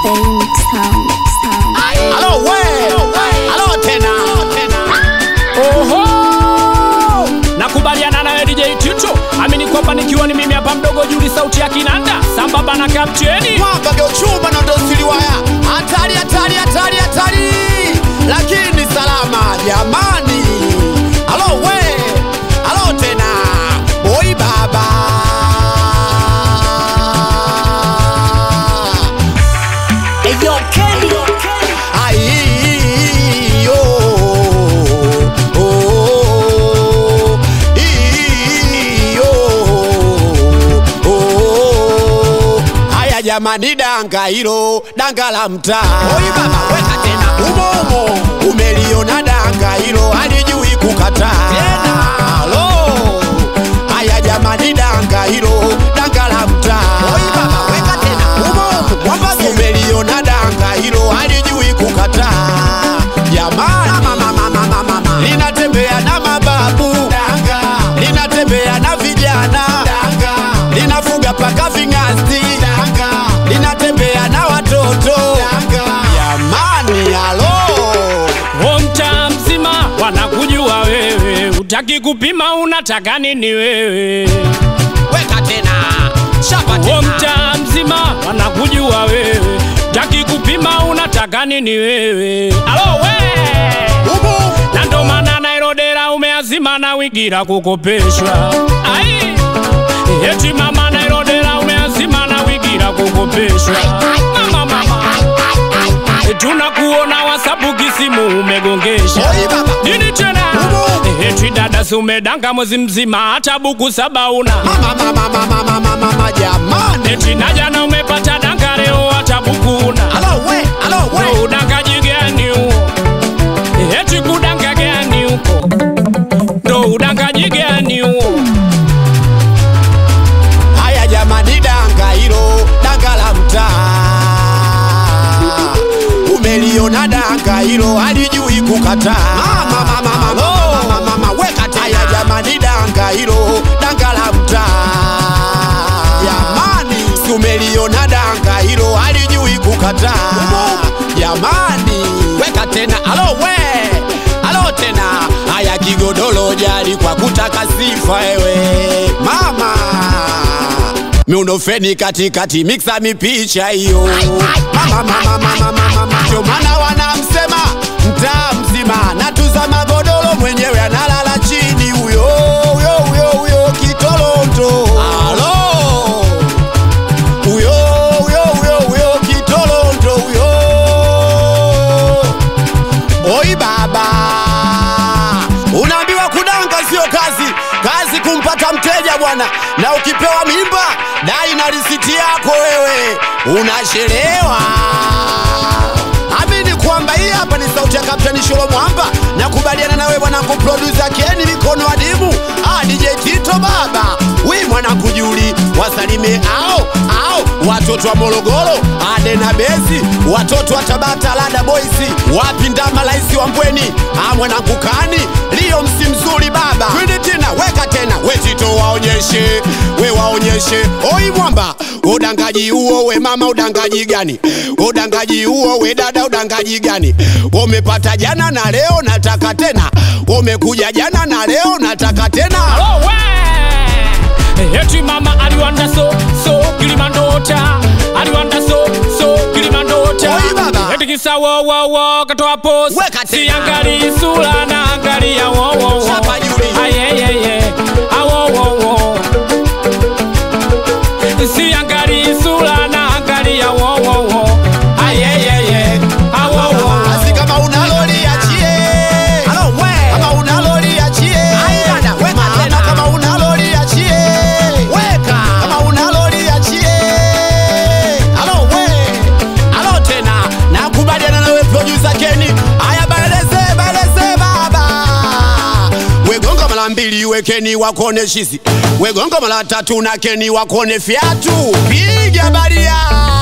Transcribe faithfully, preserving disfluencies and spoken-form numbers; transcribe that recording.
Remix sound, sound. Hello we, hello tena. Oho, nakubaliana na D J Tito. Amini kwamba nikiwa ni mimi hapa mdogo Juli sauti ya kinanda sambamba na kapteni Mwamba geo chumba na dosili waya. Hatari, hatari, hatari, hatari. Lakini salama jamani. Hello we, hello tena. Boy baba. Eyo Kelly. Ai yo. Oh. Iyo. Oh. Haya jamani danga hilo, danga la mtaa. Oi baba weka tena. Umo umo. Umeliona danga hilo, halijui kukataa. Tena. Halo. Haya jamani danga hilo, danga la mtaa. Oi baba weka tena. Umo umo. Mwamba umeliona danga hilo, halijui kukataa. Jamani mama mama mama. Linatembea na mababu. Danga. Linatembea na vijana. Danga. Linafuga paka vingasti. Danga. Linatembea na watoto. Danga. Jamani halo. Mtaa mzima wanakujua wewe, utaki kupima unataka nini wewe? Weka tena. Shapa tena. Mtaa mzima wanakujua wewe, utaki kupima unataka nini wewe? Alo we. Ubu. Na ndo maana Nairodera umeazima na wigira kukopeshwa. Ai. Eti mama Nairodera umeazima na wigira kukopeshwa. Mama mama. Tunakuona wasabu kisimu umegongesha. Oi baba. Nini tena? Ubu. Eti dada sumedanga mwezi mzima hata buku saba una. Mama mama mama mama mama jamani. Eti na jana umepata danga leo hata buku una. Halo we, halo we. Ndo udangaji gani huo? Eti kudanga gani huko? Ndo udangaji gani huo? Haya jamani danga hilo, danga la mtaa. Umeliona danga hilo, halijui kukataa. Mama mama mama mama mama weka tena. Haya jamani danga hilo, danga la mtaa. Jamani, si umeliona danga hilo, halijui kukataa. Jamani, weka tena. Halo we, halo tena. Haya kigodolo jari kwa kutaka sifa ewe. Mama miundo feni katikati mixa mipicha hiyo. Mama mama mama mama. Ndio maana wanamsema mtaa mzima natuza magodoro mwenyewe analala chini huyo huyo huyo huyo kitolonto. Halo. Huyo huyo huyo huyo kitolonto huyo. Oi baba. Unaambiwa kudanga sio kazi. Kazi kumpata mteja bwana. Na ukipewa mimba dai na risiti yako wewe unachelewa. Amini kwamba hii hapa ni sauti ya Kapteni Sholo Mwamba. Nakubaliana nawe mwanangu producer Kenny mikono adimu. Ah D J Tito baba. Wi mwanangu Juli wasalime ao ao watoto wa Morogoro, Ade na Bezi, watoto wa Tabata Lada Boys, wapi ndama laisi wa Mbweni. Ah mwanangu Kani, Lio msi mzuri baba. Twende tena, weka tena. We Tito waonyeshe, we waonyeshe. Oi Mwamba, udangaji huo we mama udangaji gani? Udangaji huo we dada udangaji gani? Umepata jana na leo nataka tena. Umekuja jana na leo nataka tena. Alo we. Eti mama aliwanda so so Kilimandota. Aliwanda so so Kilimandota. Oi baba. Eti kisa wo wo wo katoa post. Weka tena. Siangali sura na angalia wo wo wo. Shapa Juli. Ayeyeye. Awo wo wo. Siangali sura na angalia wo wo wo. Ayeyeye. Awo wo. Asi kama una lori achie. Halo we. Kama una lori achie. Ai dada weka tena. Kama una lori achie. Weka. Kama una lori achie. Halo we. Halo tena. Nakubaliana na wewe producer Kenny. Aya baleze baleze baba. Wegonga mara mbili we Kenny wakone shizi. Wegonga mara tatu na Kenny wakone fiatu. Piga baria.